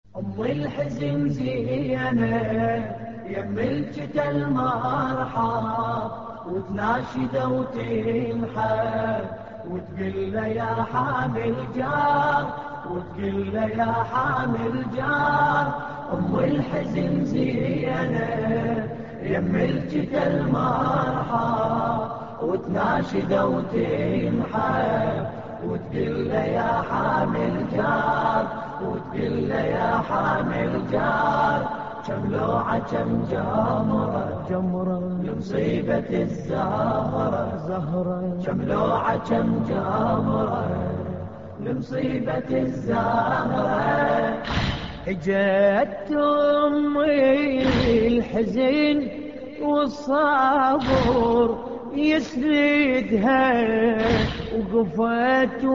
أم الحزن زينة يم الجدى المرحب، وتناشد وتنحب وتقول له يا حامل جار، وتقول له يا حامل جار. أم الحزن زينة يم الجدى المرحب، وتناشد وتنحب وتقول له يا حامل جار، وتقول له يا حامل جار. كم لوعة كم جمرة جمرة لمصيبة الزهرة زهرة، كم لوعة كم جمرة لمصيبة الزهرة. اجت امي الحزن والصبر يسندها، وقفت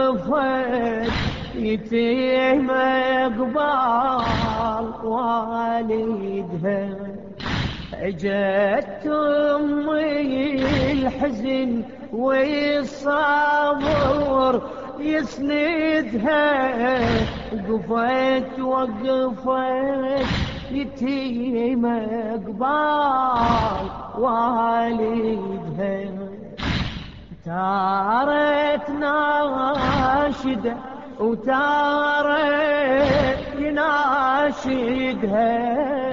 يتيم قبال والدها. اجت امي الحزن والصبر يسندها، وقفت يتيمة قبال والدها. تارت ناشدة وتارت يناشدها،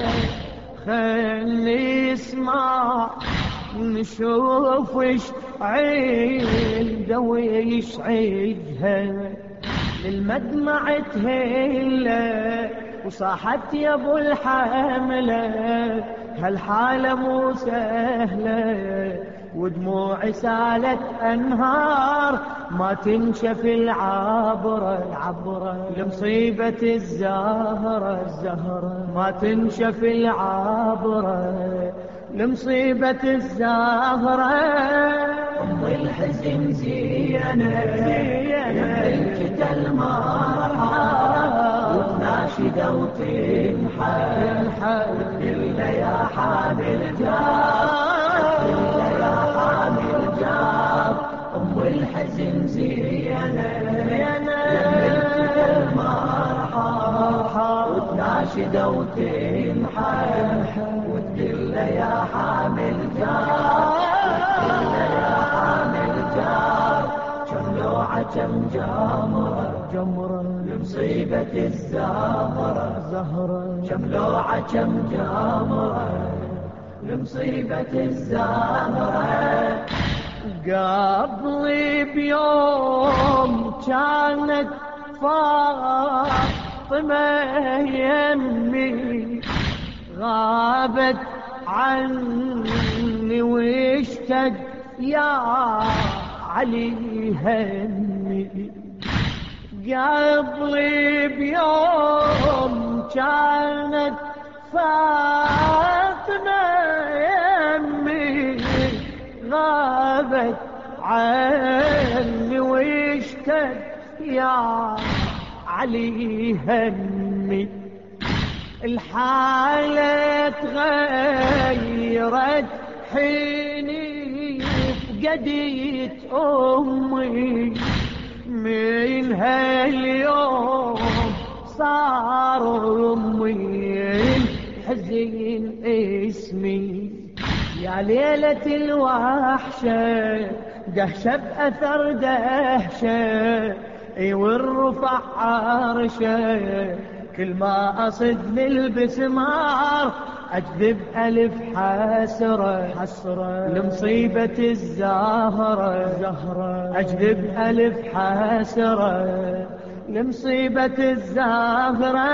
خلي اسمع نشوف وش عنده ويسعدها. للمدمع تهله وصاحت يا ابو الحمله، هالحاله مو سهله ودموعي سالت انهار، ما تنشف العبره لمصيبه الزهره، ما تنشف العبره لمصيبه الزهره. أم الحزن زينة يملكت المرحب، وتناشد وتنحب وتقول له يا حامل جار، وتقول له يا حامل جار. أم الحزن زينة يملكت المرحب، وتناشد وتنحب وتقول له يا حامل جار، كم لوعة كم جمرة لمصيبة الزهرة زهرة، كم لوعة كم جمرة لمصيبة الزهرة. قبل بيوم كانت فاطمة يمي، غابت عني واشتد يا علي همي. قبل بيوم كانت فاطمة يمي، غابت عني واشتد يا علي همي. الحالة تغيرت حيني فقدت أمي، من هاليوم صار أمي الحزين اسمي. يا ليلة الوحشة دهشة بأثر دهشة، والرفع عرشه كل ما أصد للبسمار أجذب ألف حسرة لمصيبة الزهرة، أجذب ألف حسرة لمصيبة الزهرة.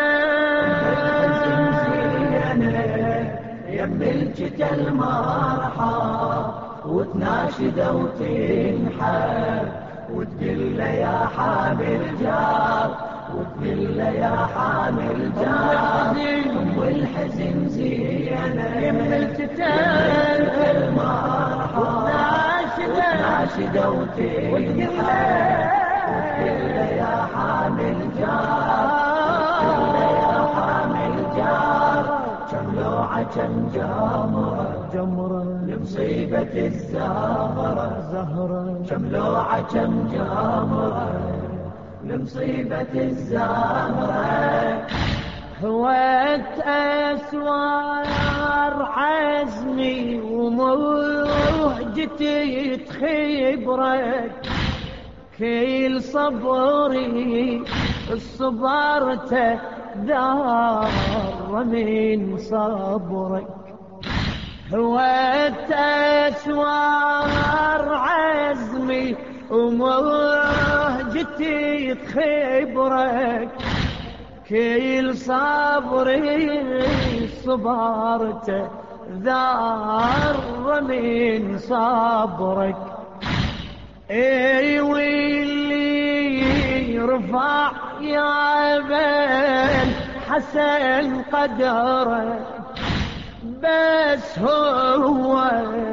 يم الجدى المرحب، وتناشد وتنحب وتقول له يا حامل جار، وتقول له يا حامل جار. أم الحزن زينة يم الجدى المرحب، وتناشد وتنحب وتقول له يا حامل جار، وتقول له يا حامل جار. كم لوعة كم جمرة لمصيبة الزهرة زهرة، كم لوعة كم جمرة لمصيبة الزهرة. هوت أسوار عزمي وموجتي تخبرك، كل صبري صبرته ذار من صبرك. هوت أسوار عزمي وموجتي تخبرك، كل صبري صبرته ذار من صبرك. اي واللي رفع يا بن حسن قدره، بس هو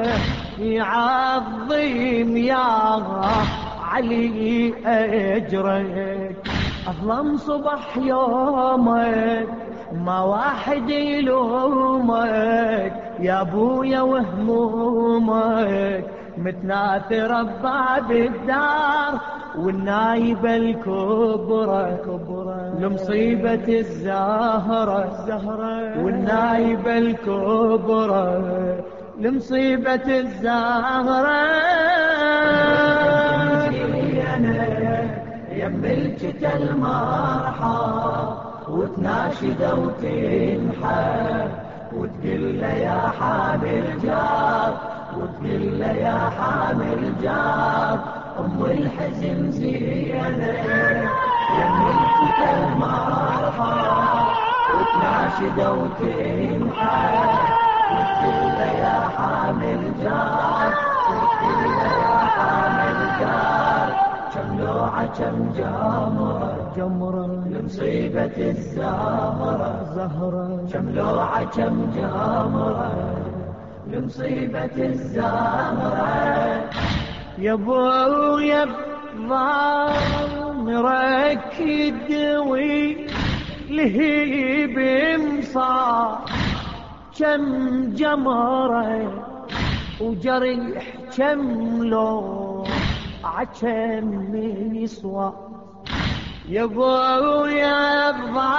يعظم يا علي أجرك. أظلم صبح يومك ما واحد يلومك، يا ابويا وهمومك متناثرة بباب الدار، والنايبة الكبرى لمصيبة الزهرة، والنايبة الكبرى لمصيبة الزهرة. يم الجتا المرحى وتناشد وتنحى، وتقل يا حامل جار، وتقل يا حامل جار، ام الحزن زينة. يم الجتا المرحى وتناشد وتنحى، وتقل يا حامل جار، وتقل يا حامل جار، كم لوعة كم جمرة لمصيبة الزهرة. كم لوعة كم جمرة لمصيبة الزهرة. يا ابويا بضامرك يدوي لهيب مصاب، كم جمرة وجريح كم لوعة عكم يسوى. يا ابويا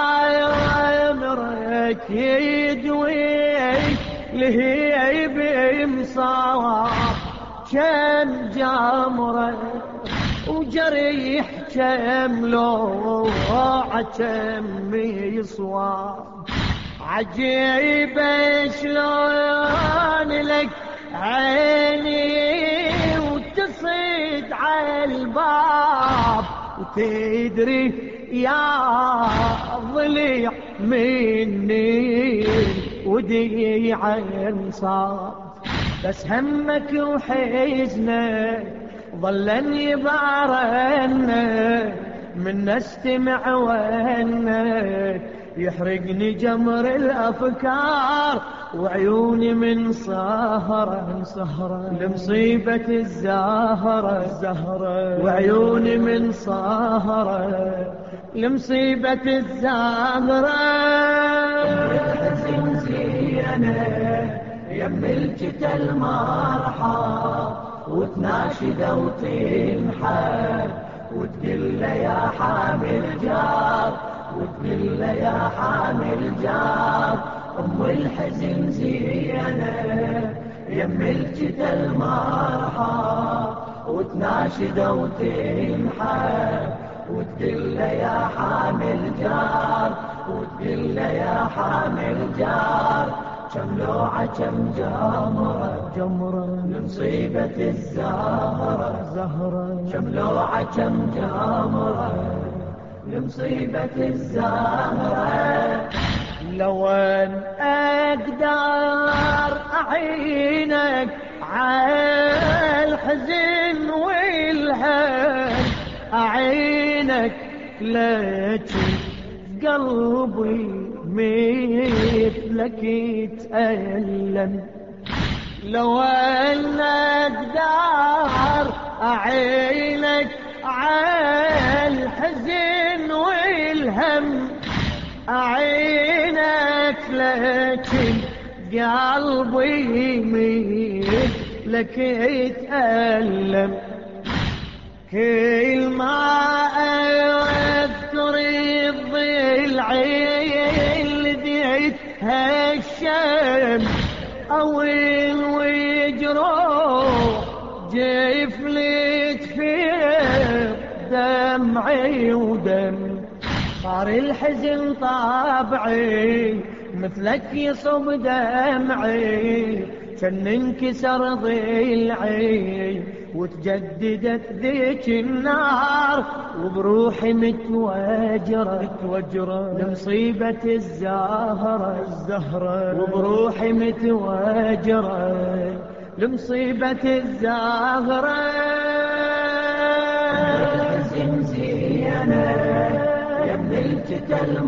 بضامرك يدوي لهيب مصاب، كم جمرة وجريح كم لوعة كم يسوى. عجيب شلون لك عيني وتصيد على الباب، وتدري يا ضليع مني ودي عين صاب. بس همك وحزنك ظلن يبعرنك، من استمع وانك يحرقني جمر الافكار، وعيوني من سهرة لمصيبة الزهرة، وعيوني من سهرة لمصيبة الزهرة. الحزن زينة يم الجتا المرحى وتناشد وتنحى، وتقل يا حامل جار، وتقل يا حامل جار، ام الحزن زينة يم الجتا المرحى وتناشد وتنحى، وتقل يا حامل جار، وتقل يا حامل جار، كم لوعة كم جمرة لمصيبة الزهرة. كم لوعة كم جمرة لمصيبة الزهرة. لو ان اقدر اعينك على الحزن والهم، اعينك لكن قلبي مثلك يتألم. لو ان اقدر اعينك على الحزن والهم، اعينك لكن قلبي مثلك يتألم. كل ما طويل ويجروح جفلي تفيض دمعي ودم، صار الحزن طابعي مثلك يصب دمعي، كان انكسر ضلعي وتجددت ذيك النار، وبروحي متوجرة لمصيبة الزهرة، وبروحي متوجرة لمصيبة الزهرة. الحزن زينة يملكت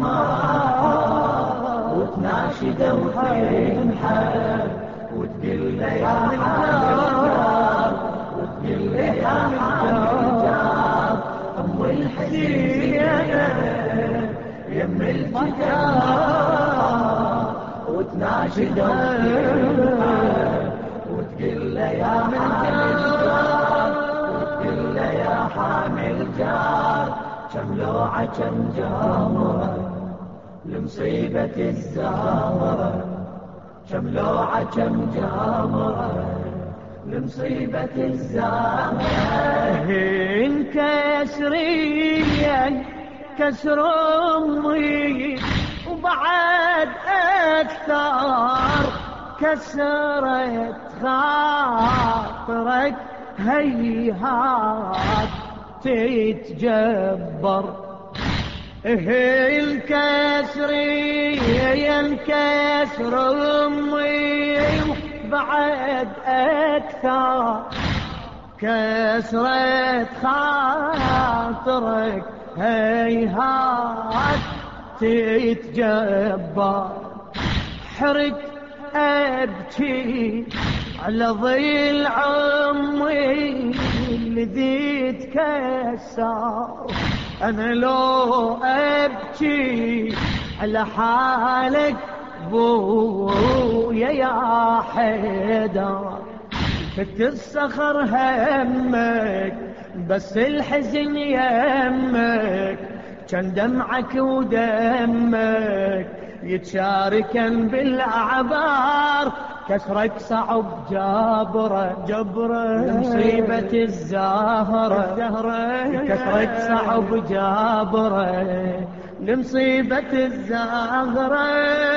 الماء وتناشد وتنحب وتقول له يا حامل الجار، وتقول له يا حامل الجار. أم الحزن زينة يملكت الماء وتناشد وتنحب وتقول له يا حامل الجار، وتقول له يا حامل الجار. كم لوعة كم جامرة لمصيبة الزهرة، كم لوعة كم جامرة لمصيبة الزهرة. انكسريا كسر امي وبعد اكثر كسرت خاطرك هيهات تتجبر. الكسر ينكسر امي بعد اكثر كسرت خاطرك هيهات تتجبر. حرك أبكي على ضلع عمي الذي تكسر، أنا لو أبكي على حالك بويا يا حيدر. فت الصخر همك بس الحزن يمك، كان دمعك ودمك يتشاركن بالأعبار. كسرك صعب جبره لمصيبة الزهرة، كسرك صعب جبره لمصيبة الزهرة.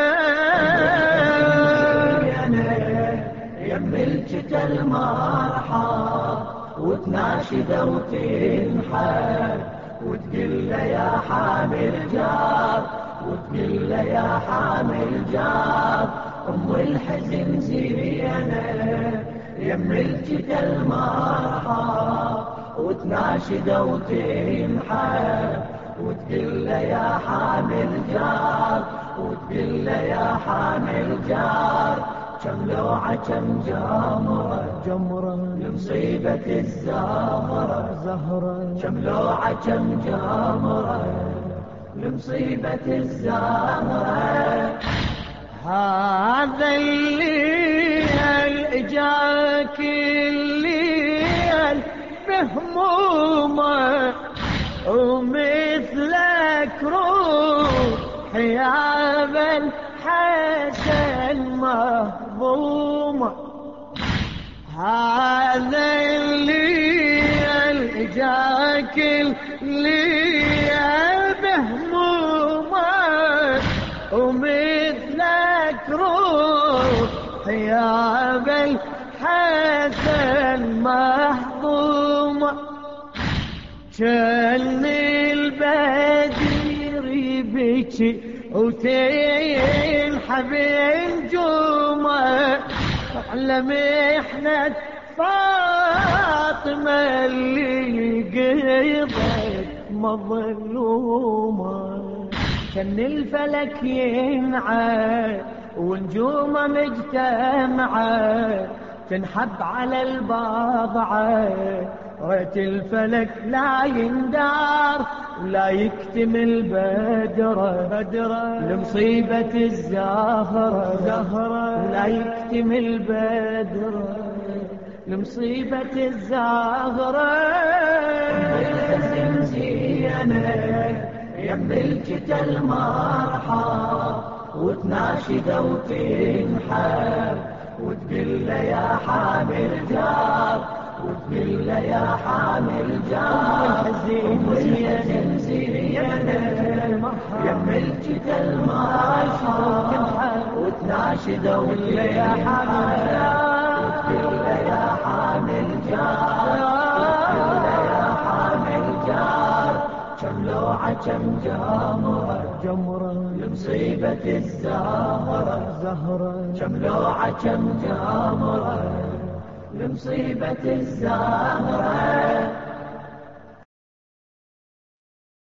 يملكت المرحى وتناشد وتنحب وتقول له يا حامل الجار، وتقول له يا حامل الجار. أم الحزن زينة يملكت المرحى وتناشد وتنحب وتقول له يا حامل الجار، وتقول له يا حامل الجار. كم لوعة كم جمرة لمصيبة الزهرة، كم لوعة كم جمرة لمصيبة الزهرة. هذا الليل اجاك الليل بهمومه ومثلك روحي يا بن حسن مهضومة. هذا الليل اجاك الليل بهمومه ومثلك روحي يا بن حسن مهضومة. كان البدر يبكي وتنحب نجومه على محنة فاطمة اللي قضت مظلومة. كان الفلك ينعى ونجومه مجتمعة تنحب على البضعة. ريت الفلك لا يندار ولا يكتمل بدره لمصيبة الزهرة، ولا يكتمل بدره لمصيبة الزهرة. الحزن زينة يملكت المرحى وتناشد وتنحب وتقول له يا حامل جار، وتقول له يا حامل جار. والحزين زينة يم الجدل ما وتناشده وتقول يا حامل جار، وتقول له يا حامل جار، وتقول له يا حامل جار. كم لوعة كم جمرة لمصيبة الزهرة، كم لوعة كم جمرة لمصيبة الزهرة.